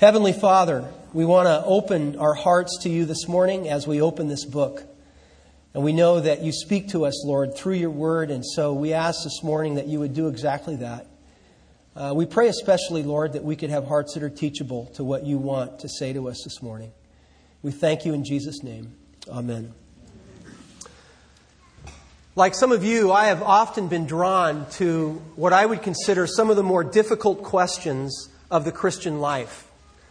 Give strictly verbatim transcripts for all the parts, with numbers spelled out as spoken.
Heavenly Father, we want to open our hearts to you this morning as we open this book. And we know that you speak to us, Lord, through your word. And so we ask this morning that you would do exactly that. Uh, we pray especially, Lord, that we could have hearts that are teachable to what you want to say to us this morning. We thank you in Jesus' name. Amen. Like some of you, I have often been drawn to what I would consider some of the more difficult questions of the Christian life.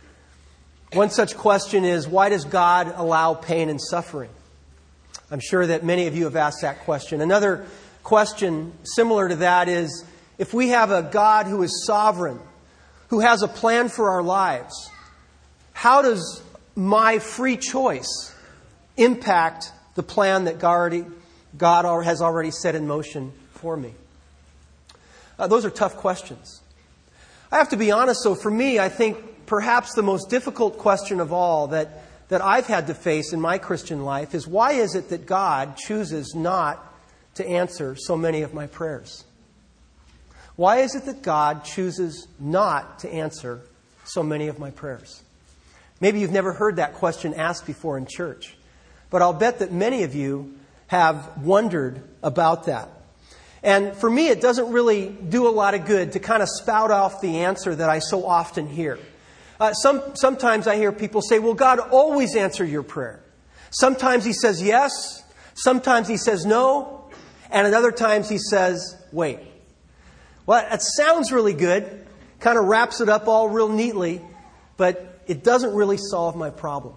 One such question is, why does God allow pain and suffering? I'm sure that many of you have asked that question. Another question similar to that is, if we have a God who is sovereign, who has a plan for our lives, how does my free choice impact the plan that God has already set in motion for me? Uh, those are tough questions. I have to be honest, though, for me, I think perhaps the most difficult question of all that, that I've had to face in my Christian life is, why is it that God chooses not to answer so many of my prayers? Why is it that God chooses not to answer so many of my prayers? Maybe you've never heard that question asked before in church, but I'll bet that many of you have wondered about that. And for me, it doesn't really do a lot of good to kind of spout off the answer that I so often hear. Uh, some, sometimes I hear people say, well, God always answers your prayer. Sometimes He says yes. Sometimes He says no. And at other times He says, wait. Well, that sounds really good. Kind of wraps it up all real neatly. But it doesn't really solve my problem.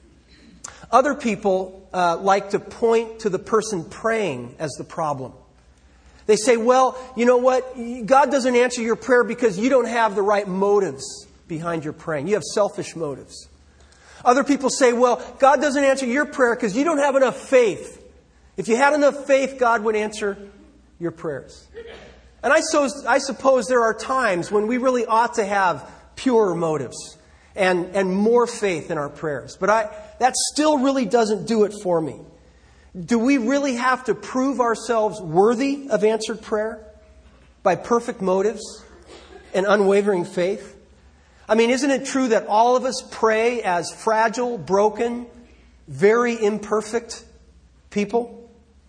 Other people uh, like to point to the person praying as the problem. They say, well, you know what? God doesn't answer your prayer because you don't have the right motives behind your praying. You have selfish motives. Other people say, well, God doesn't answer your prayer because you don't have enough faith. If you had enough faith, God would answer your prayers. And I, so, I suppose there are times when we really ought to have purer motives and, and more faith in our prayers. But I, that still really doesn't do it for me. Do we really have to prove ourselves worthy of answered prayer by perfect motives and unwavering faith? I mean, isn't it true that all of us pray as fragile, broken, very imperfect people?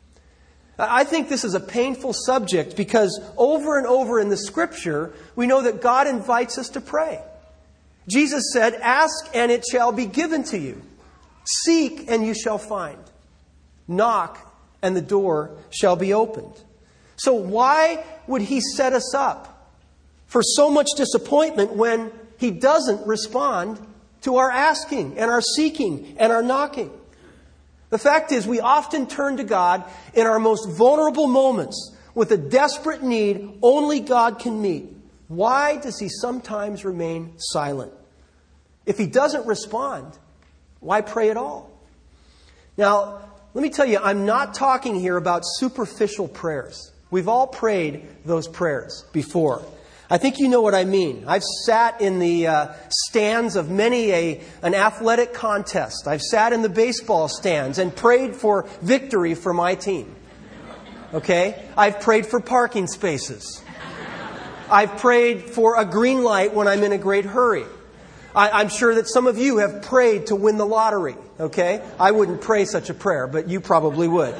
I think this is a painful subject because over and over in the Scripture, we know that God invites us to pray. Jesus said, ask and it shall be given to you. Seek and you shall find. Knock and the door shall be opened. So why would He set us up for so much disappointment when He doesn't respond to our asking and our seeking and our knocking? The fact is, we often turn to God in our most vulnerable moments with a desperate need only God can meet. Why does He sometimes remain silent? If He doesn't respond, why pray at all? Now, let me tell you, I'm not talking here about superficial prayers. We've all prayed those prayers before. I think you know what I mean. I've sat in the uh, stands of many a an athletic contest. I've sat in the baseball stands and prayed for victory for my team. Okay? I've prayed for parking spaces. I've prayed for a green light when I'm in a great hurry. I, I'm sure that some of you have prayed to win the lottery. Okay? I wouldn't pray such a prayer, but you probably would.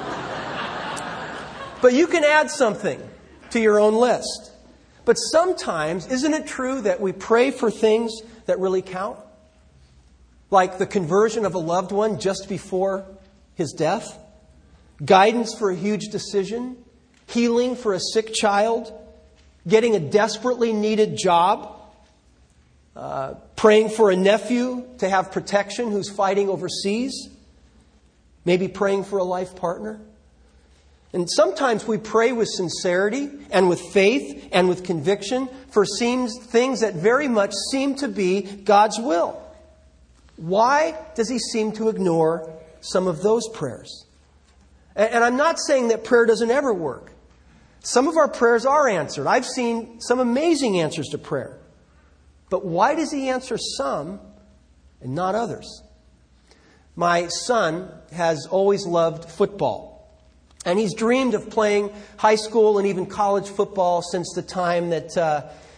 But you can add something to your own list. But sometimes, isn't it true that we pray for things that really count? Like the conversion of a loved one just before his death, guidance for a huge decision, healing for a sick child, getting a desperately needed job, uh, praying for a nephew to have protection who's fighting overseas, maybe praying for a life partner. And sometimes we pray with sincerity and with faith and with conviction for seems, things that very much seem to be God's will. Why does He seem to ignore some of those prayers? And, and I'm not saying that prayer doesn't ever work. Some of our prayers are answered. I've seen some amazing answers to prayer. But why does He answer some and not others? My son has always loved football. And he's dreamed of playing high school and even college football since the time that uh,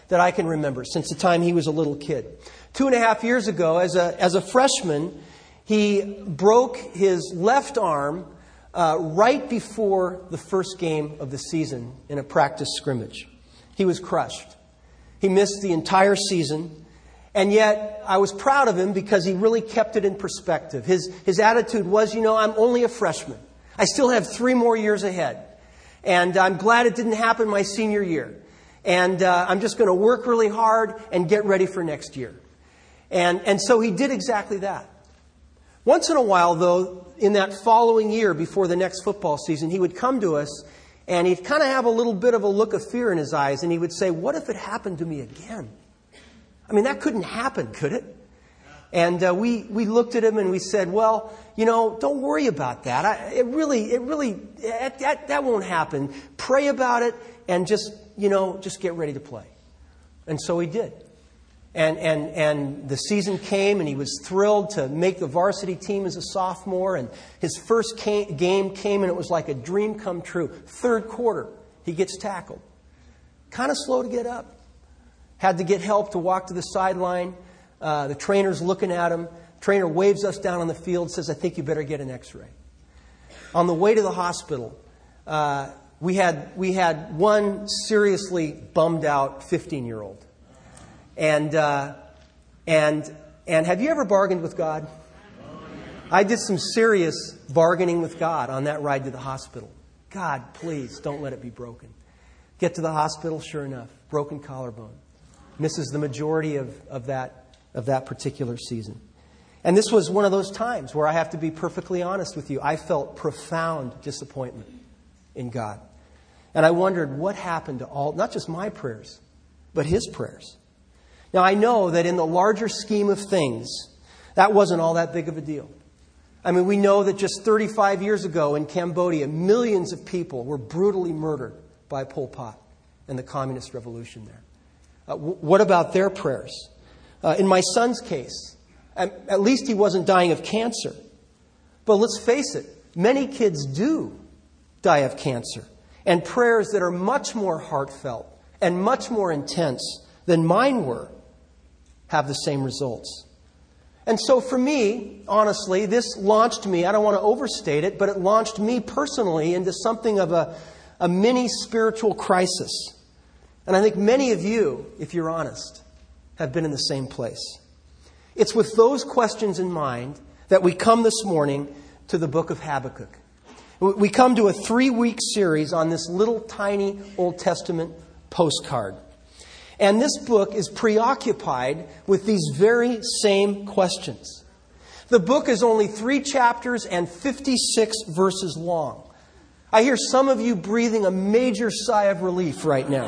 that I can remember since the time he was a little kid. Two and a half years ago, as a, as a freshman, he broke his left arm uh, right before the first game of the season in a practice scrimmage. He was crushed. He missed the entire season. And yet, I was proud of him because he really kept it in perspective. His, his attitude was, you know, I'm only a freshman. I still have three more years ahead. And I'm glad it didn't happen my senior year. And uh, I'm just going to work really hard and get ready for next year. And, and so he did exactly that. Once in a while, though, in that following year before the next football season, he would come to us and he'd kind of have a little bit of a look of fear in his eyes. And he would say, what if it happened to me again? I mean, that couldn't happen, could it? And uh, we, we looked at him and we said, well, you know, don't worry about that. I, it really, it really, it, that, that won't happen. Pray about it and just, you know, just get ready to play. And so he did. And, and, and the season came and he was thrilled to make the varsity team as a sophomore. And his first came, game came and it was like a dream come true. Third quarter, he gets tackled. Kind of slow to get up. Had to get help to walk to the sideline. Uh, the trainer's looking at him. Trainer waves us down on the field, says, I think you better get an x-ray. On the way to the hospital, uh, we had we had one seriously bummed out fifteen-year-old. And uh, and and have you ever bargained with God? I did some serious bargaining with God on that ride to the hospital. God, please don't let it be broken. Get to the hospital, sure enough, broken collarbone. Misses the majority of, of that of that particular season. And this was one of those times where I have to be perfectly honest with you. I felt profound disappointment in God. And I wondered what happened to all, not just my prayers, but his prayers. Now I know that in the larger scheme of things, that wasn't all that big of a deal. I mean, we know that just thirty-five years ago in Cambodia, millions of people were brutally murdered by Pol Pot and the communist revolution there. Uh, w- what about their prayers? Uh, in my son's case, at, at least he wasn't dying of cancer. But let's face it, many kids do die of cancer. And prayers that are much more heartfelt and much more intense than mine were have the same results. And so for me, honestly, this launched me, I don't want to overstate it, but it launched me personally into something of a, a mini spiritual crisis. And I think many of you, if you're honest, have been in the same place. It's with those questions in mind that we come this morning to the book of Habakkuk. We come to a three-week series on this little tiny Old Testament postcard. And this book is preoccupied with these very same questions. The book is only three chapters and fifty-six verses long. I hear some of you breathing a major sigh of relief right now.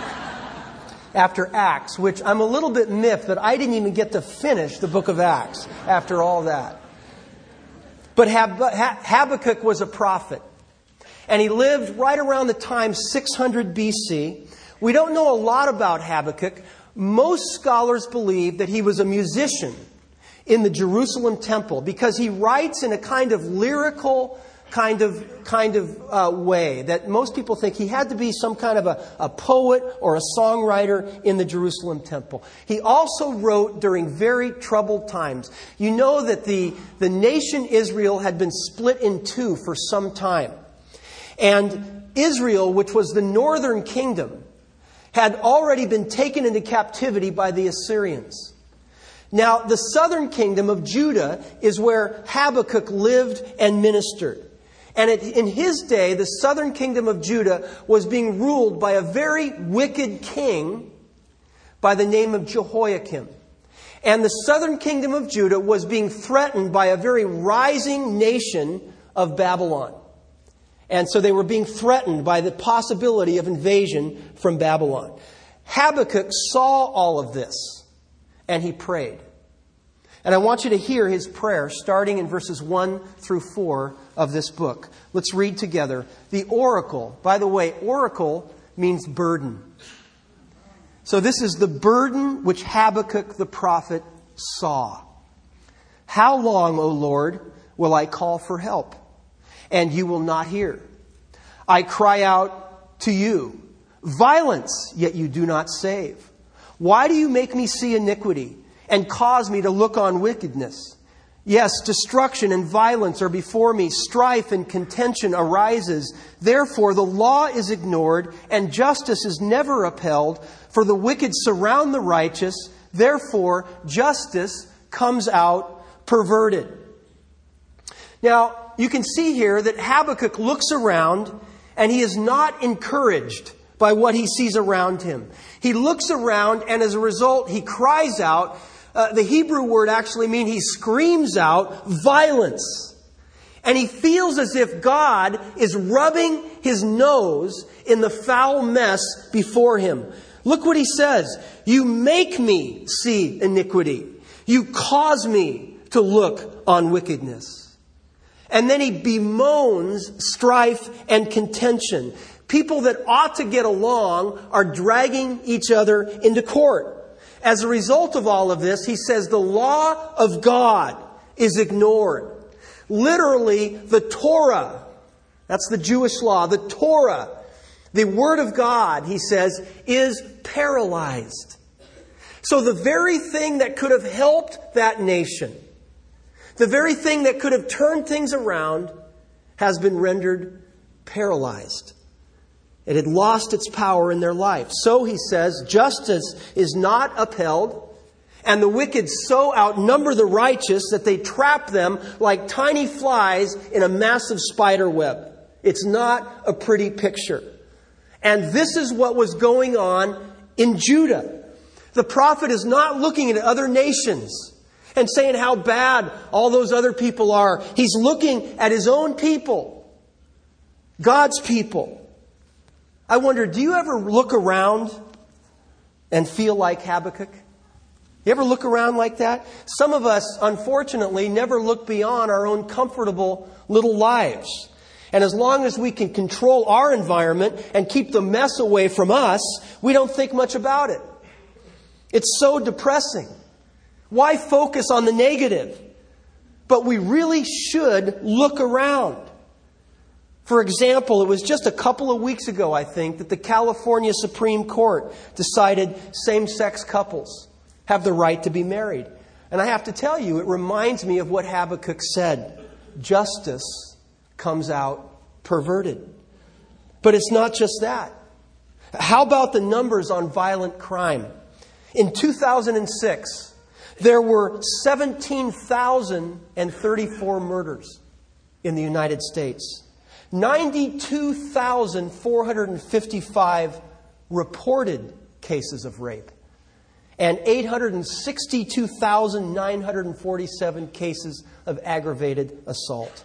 After Acts, which I'm a little bit miffed that I didn't even get to finish the book of Acts after all that. But Hab- Habakkuk was a prophet. And he lived right around the time six hundred B C. We don't know a lot about Habakkuk. Most scholars believe that he was a musician in the Jerusalem temple because he writes in a kind of lyrical kind of kind of uh, way that most people think he had to be some kind of a, a poet or a songwriter in the Jerusalem temple. He also wrote during very troubled times. You know that the, the nation Israel had been split in two for some time. And Israel, which was the northern kingdom, had already been taken into captivity by the Assyrians. Now, the southern kingdom of Judah is where Habakkuk lived and ministered. And it, in his day, the southern kingdom of Judah was being ruled by a very wicked king by the name of Jehoiakim. And the southern kingdom of Judah was being threatened by a very rising nation of Babylon. And so they were being threatened by the possibility of invasion from Babylon. Habakkuk saw all of this, and he prayed. And I want you to hear his prayer starting in verses one through four of this book. Let's read together. The oracle. By the way, oracle means burden. So this is the burden which Habakkuk the prophet saw. How long, O Lord, will I call for help, and you will not hear? I cry out to you, violence, yet you do not save. Why do you make me see iniquity and cause me to look on wickedness? Yes, destruction and violence are before me. Strife and contention arises. Therefore, the law is ignored and justice is never upheld. For the wicked surround the righteous. Therefore, justice comes out perverted. Now, you can see here that Habakkuk looks around and he is not encouraged by what he sees around him. He looks around and as a result, he cries out. Uh, the Hebrew word actually means he screams out violence. And he feels as if God is rubbing his nose in the foul mess before him. Look what he says. You make me see iniquity. You cause me to look on wickedness. And then he bemoans strife and contention. People that ought to get along are dragging each other into court. As a result of all of this, he says the law of God is ignored. Literally, the Torah, that's the Jewish law, the Torah, the Word of God, he says, is paralyzed. So the very thing that could have helped that nation, the very thing that could have turned things around, has been rendered paralyzed. It had lost its power in their life. So, he says, justice is not upheld, and the wicked so outnumber the righteous that they trap them like tiny flies in a massive spider web. It's not a pretty picture. And this is what was going on in Judah. The prophet is not looking at other nations and saying how bad all those other people are. He's looking at his own people, God's people. I wonder, do you ever look around and feel like Habakkuk? You ever look around like that? Some of us, unfortunately, never look beyond our own comfortable little lives. And as long as we can control our environment and keep the mess away from us, we don't think much about it. It's so depressing. Why focus on the negative? But we really should look around. For example, it was just a couple of weeks ago, I think, that the California Supreme Court decided same-sex couples have the right to be married. And I have to tell you, it reminds me of what Habakkuk said. Justice comes out perverted. But it's not just that. How about the numbers on violent crime? In two thousand six, there were seventeen thousand thirty-four murders in the United States. ninety-two thousand four hundred fifty-five reported cases of rape. And eight hundred sixty-two thousand nine hundred forty-seven cases of aggravated assault.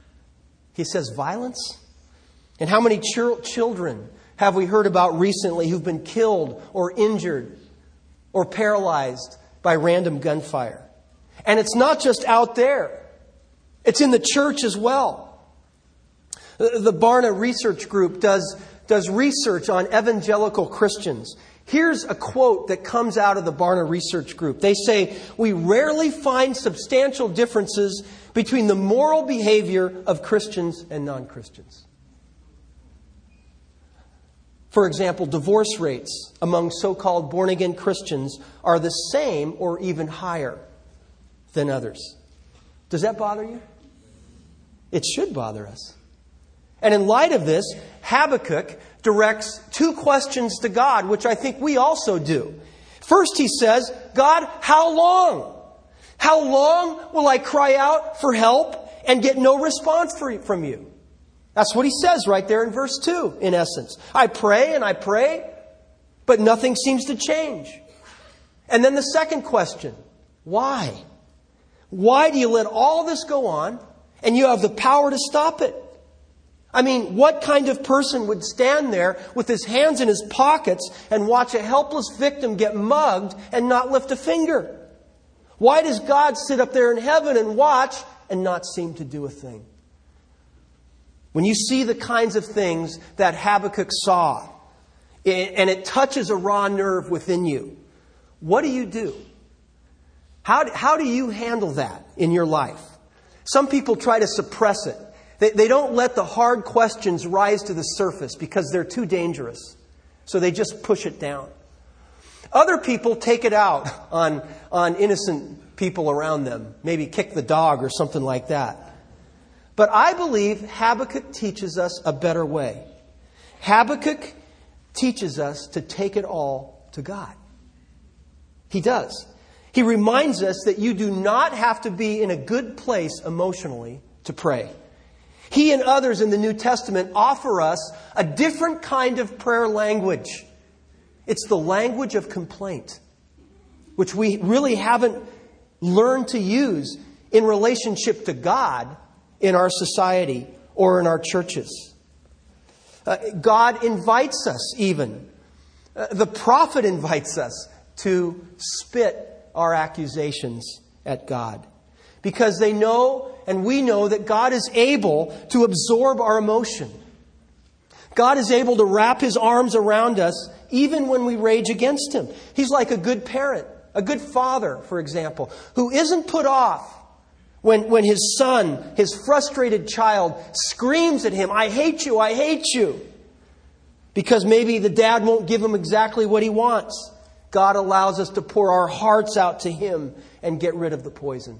He says violence? And how many ch- children have we heard about recently who've been killed or injured or paralyzed by random gunfire? And it's not just out there. It's in the church as well. The Barna Research Group does, does research on evangelical Christians. Here's a quote that comes out of the Barna Research Group. They say, we rarely find substantial differences between the moral behavior of Christians and non-Christians. For example, divorce rates among so-called born-again Christians are the same or even higher than others. Does that bother you? It should bother us. And in light of this, Habakkuk directs two questions to God, which I think we also do. First, he says, God, how long? How long will I cry out for help and get no response from you? That's what he says right there in verse two, in essence. I pray and I pray, but nothing seems to change. And then the second question, why? Why do you let all this go on and you have the power to stop it? I mean, what kind of person would stand there with his hands in his pockets and watch a helpless victim get mugged and not lift a finger? Why does God sit up there in heaven and watch and not seem to do a thing? When you see the kinds of things that Habakkuk saw, and it touches a raw nerve within you, what do you do? How, how do you handle that in your life? Some people try to suppress it. They, they don't let the hard questions rise to the surface because they're too dangerous. So they just push it down. Other people take it out on, on innocent people around them. Maybe kick the dog or something like that. But I believe Habakkuk teaches us a better way. Habakkuk teaches us to take it all to God. He does. He reminds us that you do not have to be in a good place emotionally to pray. He and others in the New Testament offer us a different kind of prayer language. It's the language of complaint, which we really haven't learned to use in relationship to God in our society or in our churches. Uh, God invites us even. Uh, the prophet invites us to spit our accusations at God. Because they know, and we know, that God is able to absorb our emotion. God is able to wrap His arms around us even when we rage against Him. He's like a good parent, a good father, for example, who isn't put off when, when his son, his frustrated child, screams at him, "I hate you, I hate you." Because maybe the dad won't give him exactly what he wants. God allows us to pour our hearts out to Him and get rid of the poison.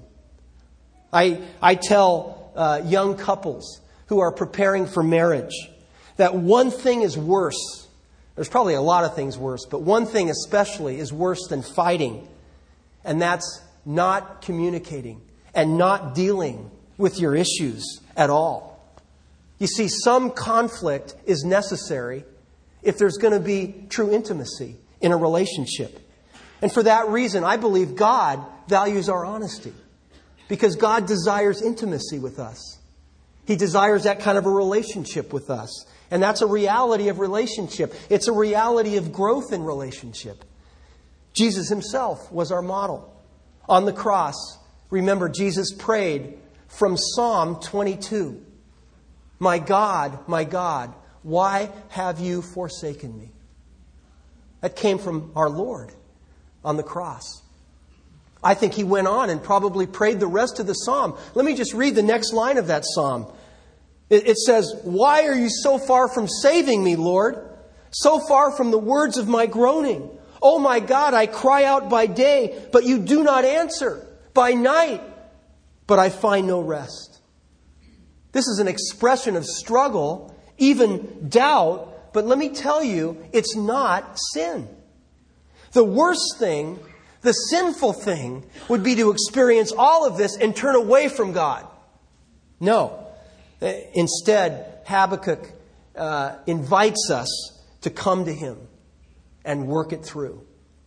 I, I tell uh, young couples who are preparing for marriage that one thing is worse. There's probably a lot of things worse, but one thing especially is worse than fighting. And that's not communicating and not dealing with your issues at all. You see, some conflict is necessary if there's going to be true intimacy in a relationship. And for that reason, I believe God values our honesty. Because God desires intimacy with us. He desires that kind of a relationship with us. And that's a reality of relationship. It's a reality of growth in relationship. Jesus Himself was our model. On the cross, remember, Jesus prayed from Psalm twenty-two. "My God, my God, why have you forsaken me?" That came from our Lord on the cross. I think He went on and probably prayed the rest of the psalm. Let me just read the next line of that psalm. It says, "Why are you so far from saving me, Lord? So far from the words of my groaning? Oh my God, I cry out by day, but you do not answer. By night, but I find no rest." This is an expression of struggle, even doubt, but let me tell you, it's not sin. The worst thing, the sinful thing, would be to experience all of this and turn away from God. No. Instead, Habakkuk uh, invites us to come to Him and work it through.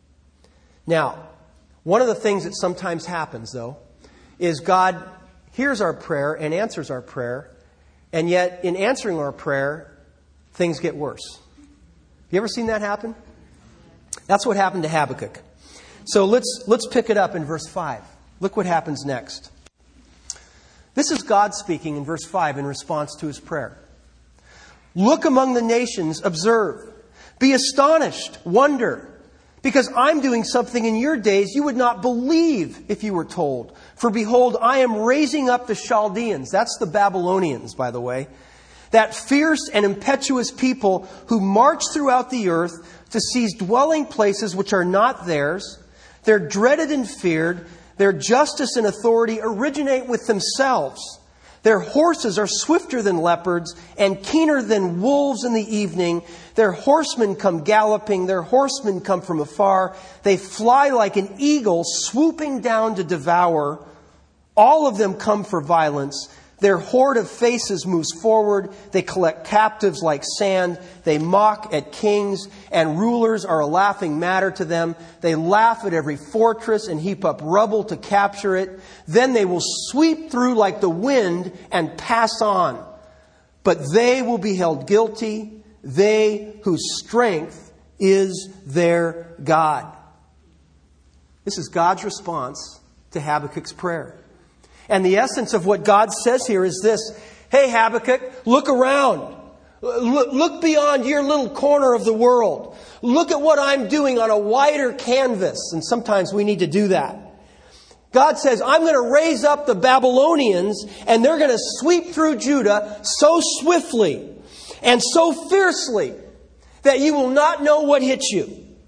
Now, one of the things that sometimes happens, though, is God hears our prayer and answers our prayer, and yet in answering our prayer, things get worse. You ever seen that happen? That's what happened to Habakkuk. So let's let's pick it up in verse five. Look what happens next. This is God speaking in verse five in response to his prayer. "Look among the nations, observe. Be astonished, wonder. Because I'm doing something in your days you would not believe if you were told. For behold, I am raising up the Chaldeans." That's the Babylonians, by the way. "That fierce and impetuous people who march throughout the earth to seize dwelling places which are not theirs. They're dreaded and feared. Their justice and authority originate with themselves. Their horses are swifter than leopards and keener than wolves in the evening. Their horsemen come galloping. Their horsemen come from afar. They fly like an eagle swooping down to devour. All of them come for violence. Their horde of faces moves forward. They collect captives like sand. They mock at kings, and rulers are a laughing matter to them. They laugh at every fortress and heap up rubble to capture it. Then they will sweep through like the wind and pass on. But they will be held guilty, they whose strength is their God." This is God's response to Habakkuk's prayer. And the essence of what God says here is this: "Hey, Habakkuk, look around. Look, look beyond your little corner of the world. Look at what I'm doing on a wider canvas." And sometimes we need to do that. God says, "I'm going to raise up the Babylonians, and they're going to sweep through Judah so swiftly and so fiercely that you will not know what hit you.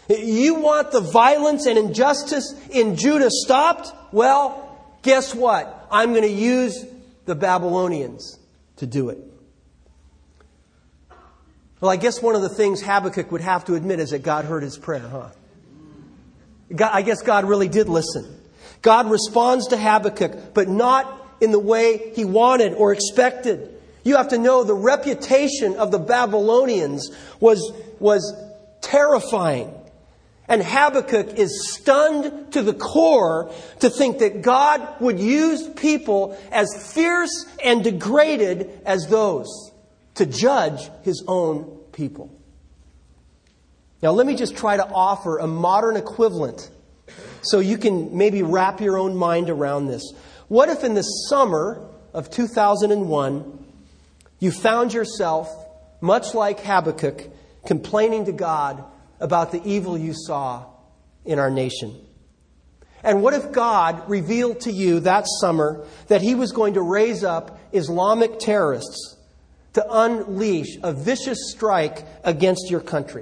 You want the violence and injustice in Judah stopped? Well, guess what? I'm going to use the Babylonians to do it. Well, I guess one of the things Habakkuk would have to admit is that God heard his prayer, huh? God, I guess God really did listen. God responds to Habakkuk, but not in the way he wanted or expected. You have to know the reputation of the Babylonians was, was terrifying. And Habakkuk is stunned to the core to think that God would use people as fierce and degraded as those to judge his own people. Now, let me just try to offer a modern equivalent so you can maybe wrap your own mind around this. What if in the summer of two thousand one, you found yourself, much like Habakkuk, complaining to God about the evil you saw in our nation? And what if God revealed to you that summer that He was going to raise up Islamic terrorists to unleash a vicious strike against your country?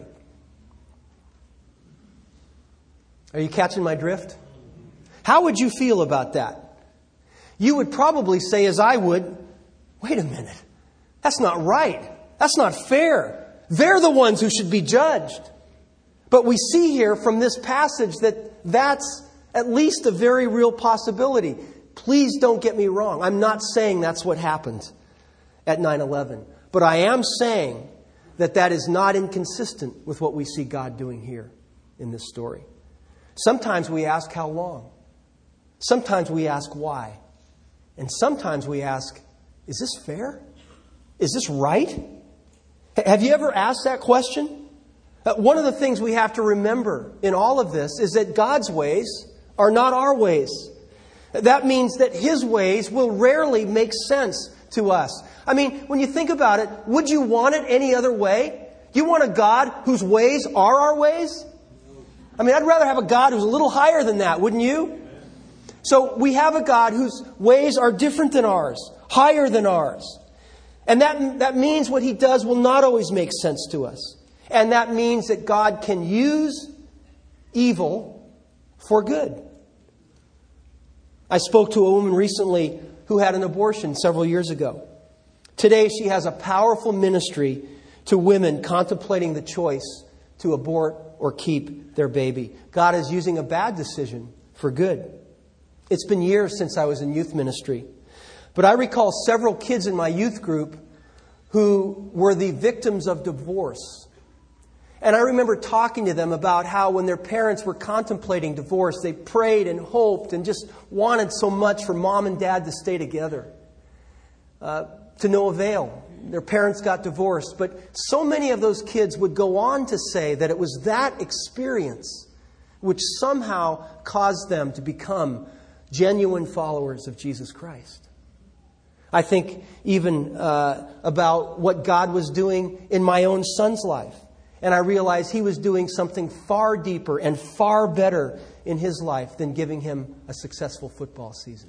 Are you catching my drift? How would you feel about that? You would probably say, as I would, wait a minute. That's not right. That's not fair. They're the ones who should be judged. But we see here from this passage that that's at least a very real possibility. Please don't get me wrong. I'm not saying that's what happened at nine eleven. But I am saying that that is not inconsistent with what we see God doing here in this story. Sometimes we ask how long. Sometimes we ask why. And sometimes we ask, is this fair? Is this right? Have you ever asked that question? Uh, one of the things we have to remember in all of this is that God's ways are not our ways. That means that His ways will rarely make sense to us. I mean, when you think about it, would you want it any other way? You want a God whose ways are our ways? I mean, I'd rather have a God who's a little higher than that, wouldn't you? So we have a God whose ways are different than ours, higher than ours. And that, that means what He does will not always make sense to us. And that means that God can use evil for good. I spoke to a woman recently who had an abortion several years ago. Today she has a powerful ministry to women contemplating the choice to abort or keep their baby. God is using a bad decision for good. It's been years since I was in youth ministry. But I recall several kids in my youth group who were the victims of divorce. And I remember talking to them about how when their parents were contemplating divorce, they prayed and hoped and just wanted so much for mom and dad to stay together. Uh, to no avail. Their parents got divorced. But so many of those kids would go on to say that it was that experience which somehow caused them to become genuine followers of Jesus Christ. I think even uh, about what God was doing in my own son's life. And I realized He was doing something far deeper and far better in his life than giving him a successful football season.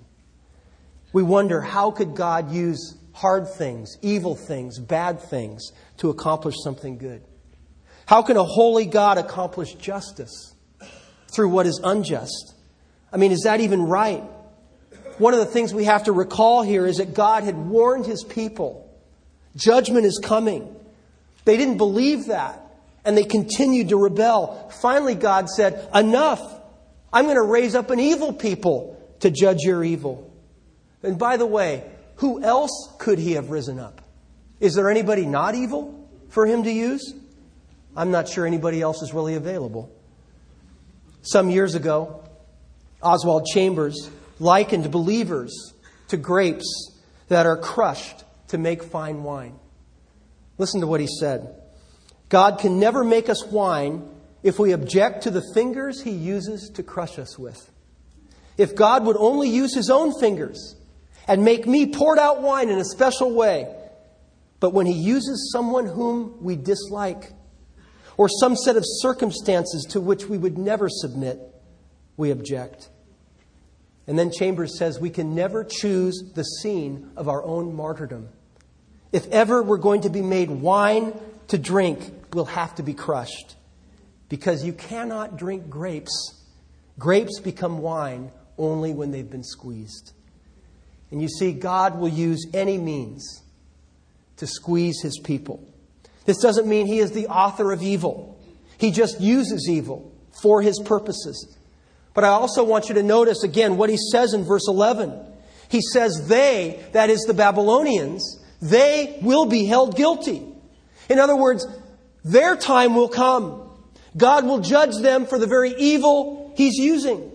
We wonder, how could God use hard things, evil things, bad things to accomplish something good? How can a holy God accomplish justice through what is unjust? I mean, is that even right? One of the things we have to recall here is that God had warned His people. Judgment is coming. They didn't believe that, and they continued to rebel. Finally, God said, enough. I'm going to raise up an evil people to judge your evil. And by the way, who else could He have risen up? Is there anybody not evil for Him to use? I'm not sure anybody else is really available. Some years ago, Oswald Chambers likened believers to grapes that are crushed to make fine wine. Listen to what he said. God can never make us wine if we object to the fingers He uses to crush us with. If God would only use His own fingers and make me poured out wine in a special way, but when He uses someone whom we dislike, or some set of circumstances to which we would never submit, we object. And then Chambers says we can never choose the scene of our own martyrdom. If ever we're going to be made wine to drink, we'll have to be crushed. because you cannot drink grapes. Grapes become wine only when they've been squeezed. And you see, God will use any means to squeeze His people. This doesn't mean He is the author of evil. He just uses evil for His purposes. But I also want you to notice again what He says in verse eleven. He says they, that is the Babylonians, they will be held guilty. In other words, their time will come. God will judge them for the very evil He's using.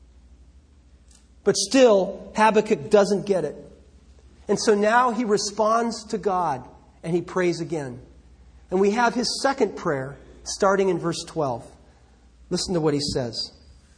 But still, Habakkuk doesn't get it. And so now he responds to God and he prays again. And we have his second prayer starting in verse twelve. Listen to what he says.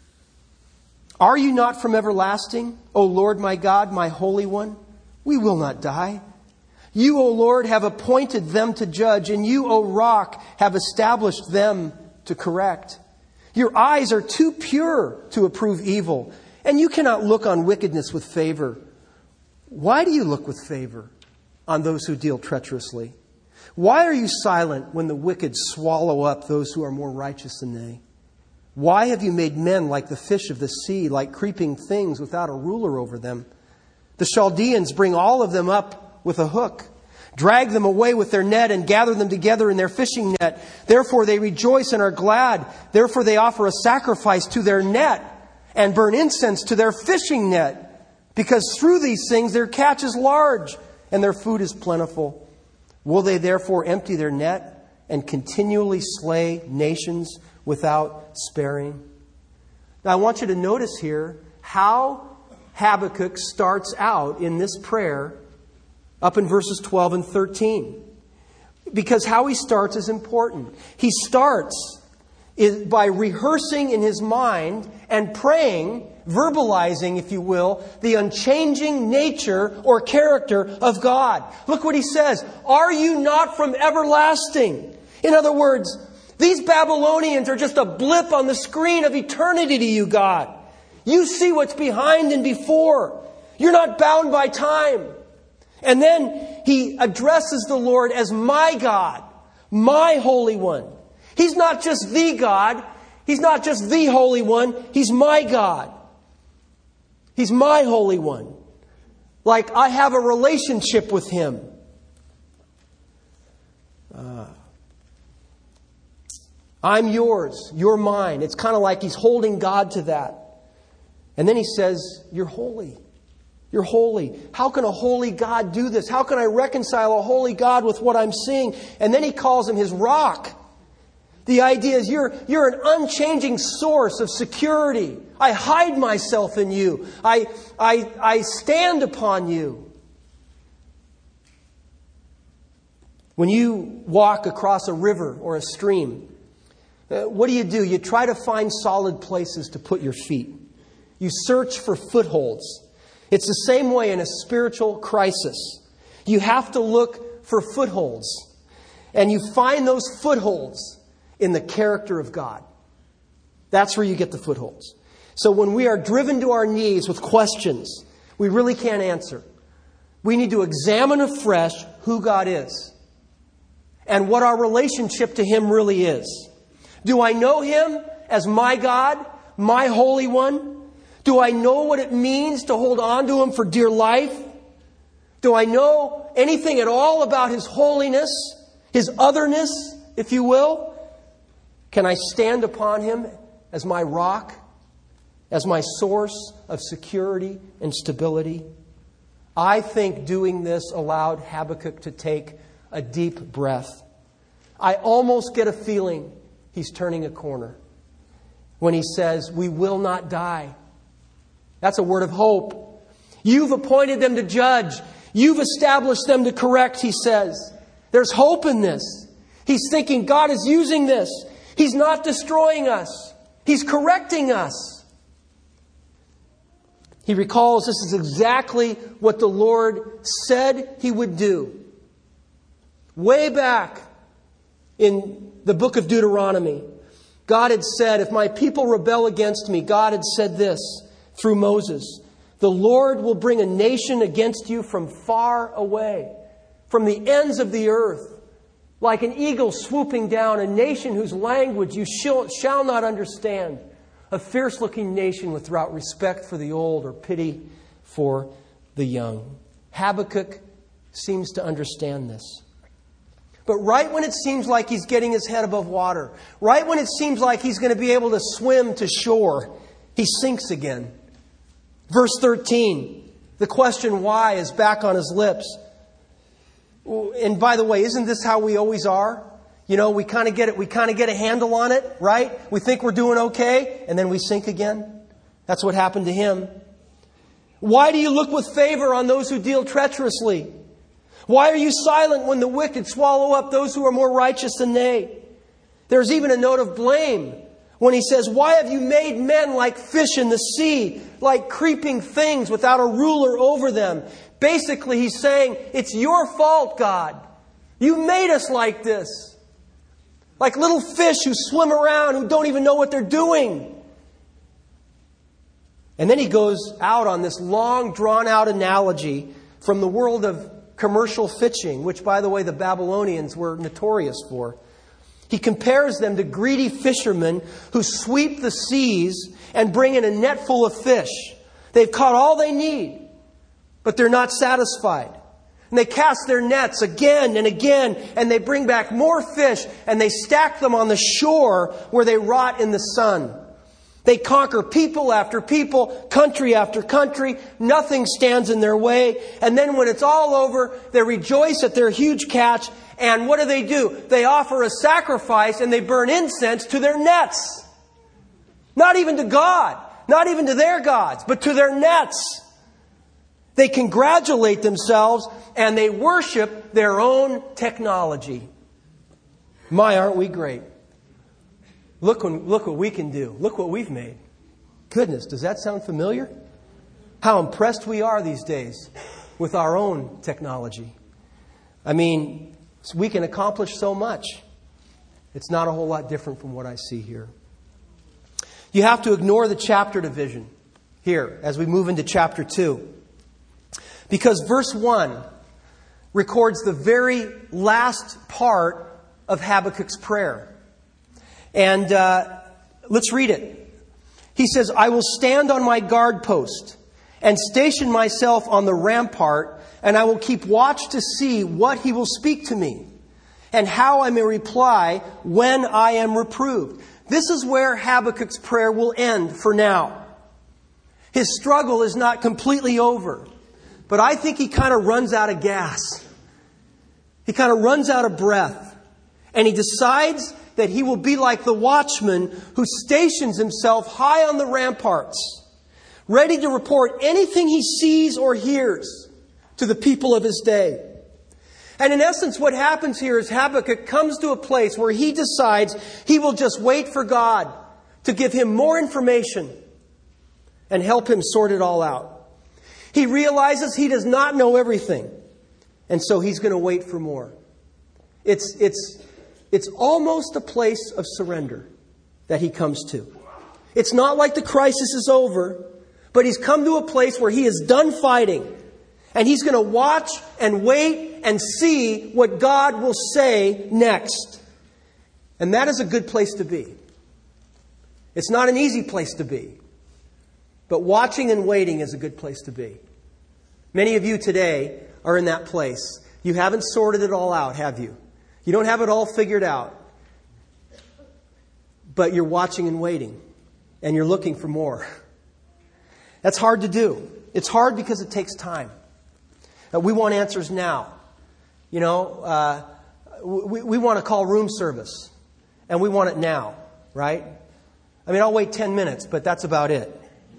Are you not from everlasting, O Lord my God, my Holy One? We will not die. You, O Lord, have appointed them to judge, and you, O Rock, have established them to correct. Your eyes are too pure to approve evil, and you cannot look on wickedness with favor. Why do you look with favor on those who deal treacherously? Why are you silent when the wicked swallow up those who are more righteous than they? Why have you made men like the fish of the sea, like creeping things without a ruler over them? The Chaldeans bring all of them up with a hook, drag them away with their net, and gather them together in their fishing net. Therefore they rejoice and are glad. Therefore they offer a sacrifice to their net and burn incense to their fishing net, because through these things their catch is large and their food is plentiful. Will they therefore empty their net and continually slay nations without sparing? Now I want you to notice here how Habakkuk starts out in this prayer up in verses twelve and thirteen. Because how he starts is important. He starts by rehearsing in his mind and praying, verbalizing, if you will, the unchanging nature or character of God. Look what he says. Are you not from everlasting? In other words, these Babylonians are just a blip on the screen of eternity to you, God. You see what's behind and before. You're not bound by time. And then he addresses the Lord as my God, my Holy One. He's not just the God. He's not just the Holy One. He's my God. He's my Holy One. Like I have a relationship with Him. Uh, I'm yours. You're mine. It's kind of like he's holding God to that. And then he says, you're holy. You're holy. How can a holy God do this? How can I reconcile a holy God with what I'm seeing? And then he calls him his rock. The idea is you're, you're an unchanging source of security. I hide myself in you. I, I, I stand upon you. When you walk across a river or a stream, uh, what do you do? You try to find solid places to put your feet. You search for footholds. It's the same way in a spiritual crisis. You have to look for footholds. And you find those footholds in the character of God. That's where you get the footholds. So when we are driven to our knees with questions we really can't answer, we need to examine afresh who God is and what our relationship to Him really is. Do I know Him as my God, my Holy One? Do I know what it means to hold on to Him for dear life? Do I know anything at all about His holiness, His otherness, if you will? Can I stand upon Him as my rock, as my source of security and stability? I think doing this allowed Habakkuk to take a deep breath. I almost get a feeling he's turning a corner when he says, we will not die. That's a word of hope. You've appointed them to judge. You've established them to correct, he says. There's hope in this. He's thinking God is using this. He's not destroying us. He's correcting us. He recalls this is exactly what the Lord said He would do. Way back in the book of Deuteronomy, God had said, if my people rebel against me, God had said this through Moses, the Lord will bring a nation against you from far away, from the ends of the earth. Like an eagle swooping down, a nation whose language you shall, shall not understand. A fierce-looking nation without respect for the old or pity for the young. Habakkuk seems to understand this. But right when it seems like he's getting his head above water, right when it seems like he's going to be able to swim to shore, he sinks again. Verse thirteen, the question why is back on his lips. And by the way, isn't this how we always are? You know, we kind of get it, we kind of get a handle on it, right? We think we're doing okay, and then we sink again. That's what happened to him. Why do you look with favor on those who deal treacherously? Why are you silent when the wicked swallow up those who are more righteous than they? There's even a note of blame when he says, why have you made men like fish in the sea, like creeping things without a ruler over them? Basically, he's saying, it's your fault, God. You made us like this. Like little fish who swim around, who don't even know what they're doing. And then he goes out on this long, drawn-out analogy from the world of commercial fishing, which, by the way, the Babylonians were notorious for. He compares them to greedy fishermen who sweep the seas and bring in a net full of fish. They've caught all they need, but they're not satisfied. And they cast their nets again and again, and they bring back more fish, and they stack them on the shore where they rot in the sun. They conquer people after people, country after country. Nothing stands in their way. And then when it's all over, they rejoice at their huge catch. And what do they do? They offer a sacrifice and they burn incense to their nets. Not even to God. Not even to their gods, but to their nets. They congratulate themselves and they worship their own technology. My, aren't we great? Look, when, look what we can do. Look what we've made. Goodness, does that sound familiar? How impressed we are these days with our own technology. I mean, we can accomplish so much. It's not a whole lot different from what I see here. You have to ignore the chapter division here as we move into chapter two. Because verse one records the very last part of Habakkuk's prayer. And uh, let's read it. He says, I will stand on my guard post and station myself on the rampart, and I will keep watch to see what he will speak to me and how I may reply when I am reproved. This is where Habakkuk's prayer will end for now. His struggle is not completely over, but I think he kind of runs out of gas. He kind of runs out of breath, and he decides that he will be like the watchman who stations himself high on the ramparts, ready to report anything he sees or hears to the people of his day. And in essence, what happens here is Habakkuk comes to a place where he decides he will just wait for God to give him more information and help him sort it all out. He realizes he does not know everything, and so he's going to wait for more. It's, it's, It's almost a place of surrender that he comes to. It's not like the crisis is over, but he's come to a place where he is done fighting. And he's going to watch and wait and see what God will say next. And that is a good place to be. It's not an easy place to be. But watching and waiting is a good place to be. Many of you today are in that place. You haven't sorted it all out, have you? You don't have it all figured out. But you're watching and waiting. And you're looking for more. That's hard to do. It's hard because it takes time. Uh, we want answers now. You know, uh, we, we want to call room service. And we want it now, right? I mean, I'll wait ten minutes, but that's about it.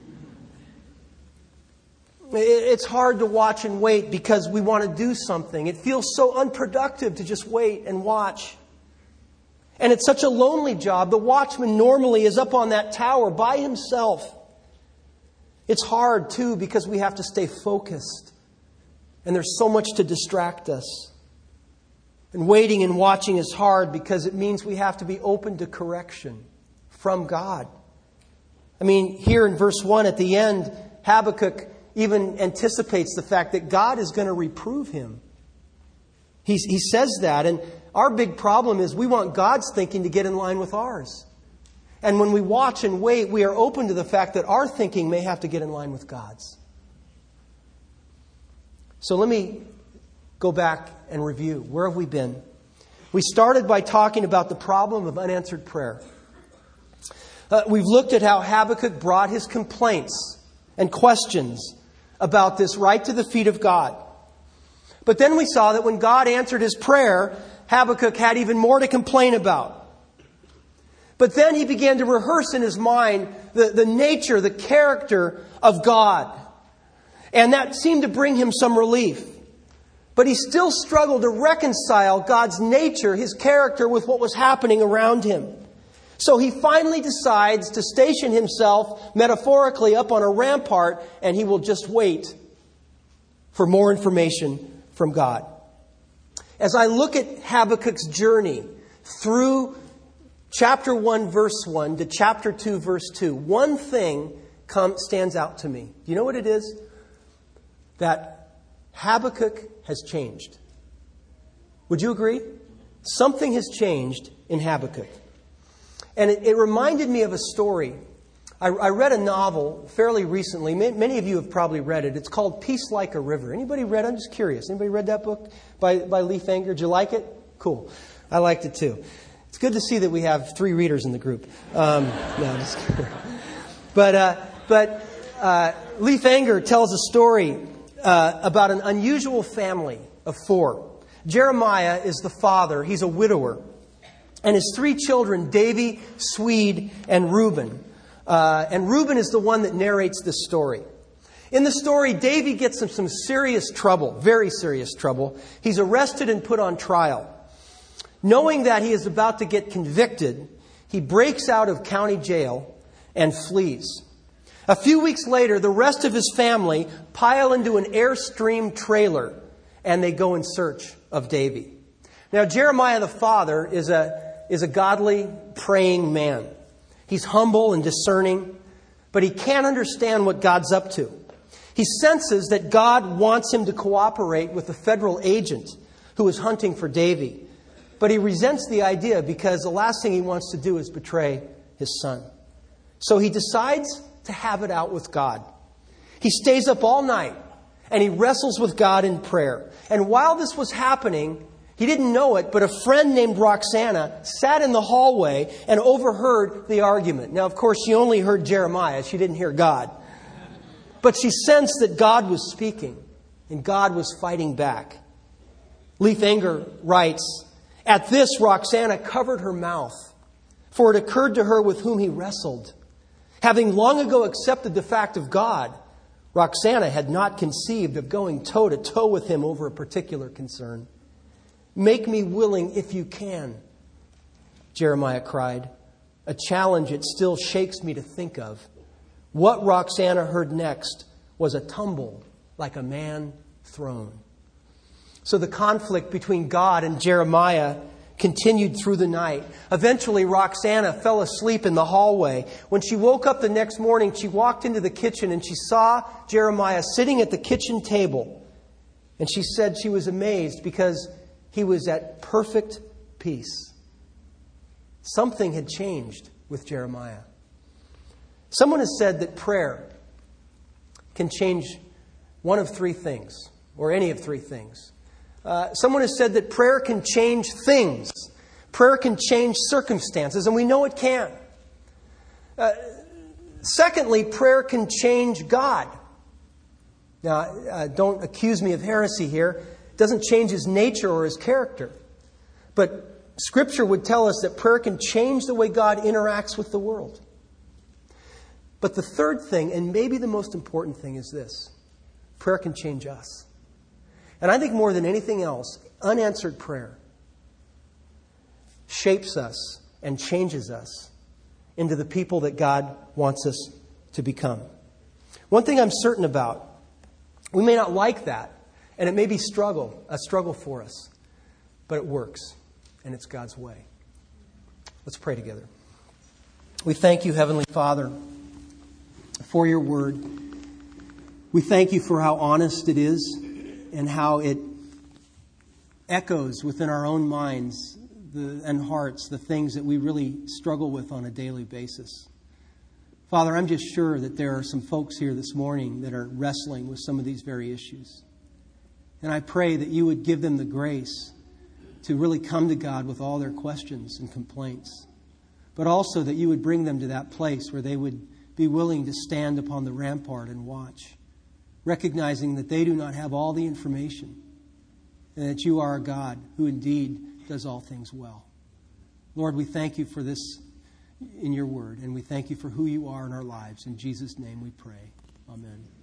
It's hard to watch and wait because we want to do something. It feels so unproductive to just wait and watch. And it's such a lonely job. The watchman normally is up on that tower by himself. It's hard, too, because we have to stay focused. And there's so much to distract us. And waiting and watching is hard because it means we have to be open to correction from God. I mean, here in verse one at the end, Habakkuk even anticipates the fact that God is going to reprove him. He, he says that. And our big problem is we want God's thinking to get in line with ours. And when we watch and wait, we are open to the fact that our thinking may have to get in line with God's. So let me go back and review. Where have we been? We started by talking about the problem of unanswered prayer. Uh, we've looked at how Habakkuk brought his complaints and questions about this right to the feet of God. But then we saw that when God answered his prayer, Habakkuk had even more to complain about. But then he began to rehearse in his mind the, the nature, the character of God. And that seemed to bring him some relief. But he still struggled to reconcile God's nature, his character, with what was happening around him. So he finally decides to station himself metaphorically up on a rampart, and he will just wait for more information from God. As I look at Habakkuk's journey through chapter one, verse one to chapter two, verse two, one thing come, stands out to me. Do you know what it is? That Habakkuk has changed. Would you agree? Something has changed in Habakkuk. And it, it reminded me of a story. I, I read a novel fairly recently. Many of you have probably read it. It's called Peace Like a River. Anybody read it? I'm just curious. Anybody read that book by, by Leif Enger? Did you like it? Cool. I liked it too. It's good to see that we have three readers in the group. Um, no, just kidding. But, uh, but uh, Leif Enger tells a story uh, about an unusual family of four. Jeremiah is the father. He's a widower. And his three children, Davy, Swede, and Reuben. Uh, and Reuben is the one that narrates this story. In the story, Davy gets in some serious trouble, very serious trouble. He's arrested and put on trial. Knowing that he is about to get convicted, he breaks out of county jail and flees. A few weeks later, the rest of his family pile into an Airstream trailer and they go in search of Davy. Now, Jeremiah the father is a, is a godly, praying man. He's humble and discerning, but he can't understand what God's up to. He senses that God wants him to cooperate with the federal agent who is hunting for Davy. But he resents the idea because the last thing he wants to do is betray his son. So he decides to have it out with God. He stays up all night and he wrestles with God in prayer. And while this was happening, he didn't know it, but a friend named Roxana sat in the hallway and overheard the argument. Now, of course, she only heard Jeremiah. She didn't hear God. But she sensed that God was speaking and God was fighting back. Leif Enger writes, "At this, Roxana covered her mouth, for it occurred to her with whom he wrestled. Having long ago accepted the fact of God, Roxana had not conceived of going toe-to-toe with him over a particular concern. 'Make me willing if you can,' Jeremiah cried, a challenge it still shakes me to think of. What Roxana heard next was a tumble like a man thrown." So the conflict between God and Jeremiah continued through the night. Eventually, Roxana fell asleep in the hallway. When she woke up the next morning, she walked into the kitchen and she saw Jeremiah sitting at the kitchen table. And she said she was amazed because he was at perfect peace. Something had changed with Jeremiah. Someone has said that prayer can change one of three things, or any of three things. Uh, someone has said that prayer can change things. Prayer can change circumstances, and we know it can. Uh, secondly, prayer can change God. Now, uh, don't accuse me of heresy here. It doesn't change His nature or His character. But Scripture would tell us that prayer can change the way God interacts with the world. But the third thing, and maybe the most important thing, is this. Prayer can change us. And I think more than anything else, unanswered prayer shapes us and changes us into the people that God wants us to become. One thing I'm certain about, we may not like that, and it may be struggle, a struggle for us, but it works, and it's God's way. Let's pray together. We thank you, Heavenly Father, for your word. We thank you for how honest it is and how it echoes within our own minds the, and hearts the things that we really struggle with on a daily basis. Father, I'm just sure that there are some folks here this morning that are wrestling with some of these very issues. And I pray that you would give them the grace to really come to God with all their questions and complaints, but also that you would bring them to that place where they would be willing to stand upon the rampart and watch, recognizing that they do not have all the information and that you are a God who indeed does all things well. Lord, we thank you for this in your word, and we thank you for who you are in our lives. In Jesus' name we pray. Amen.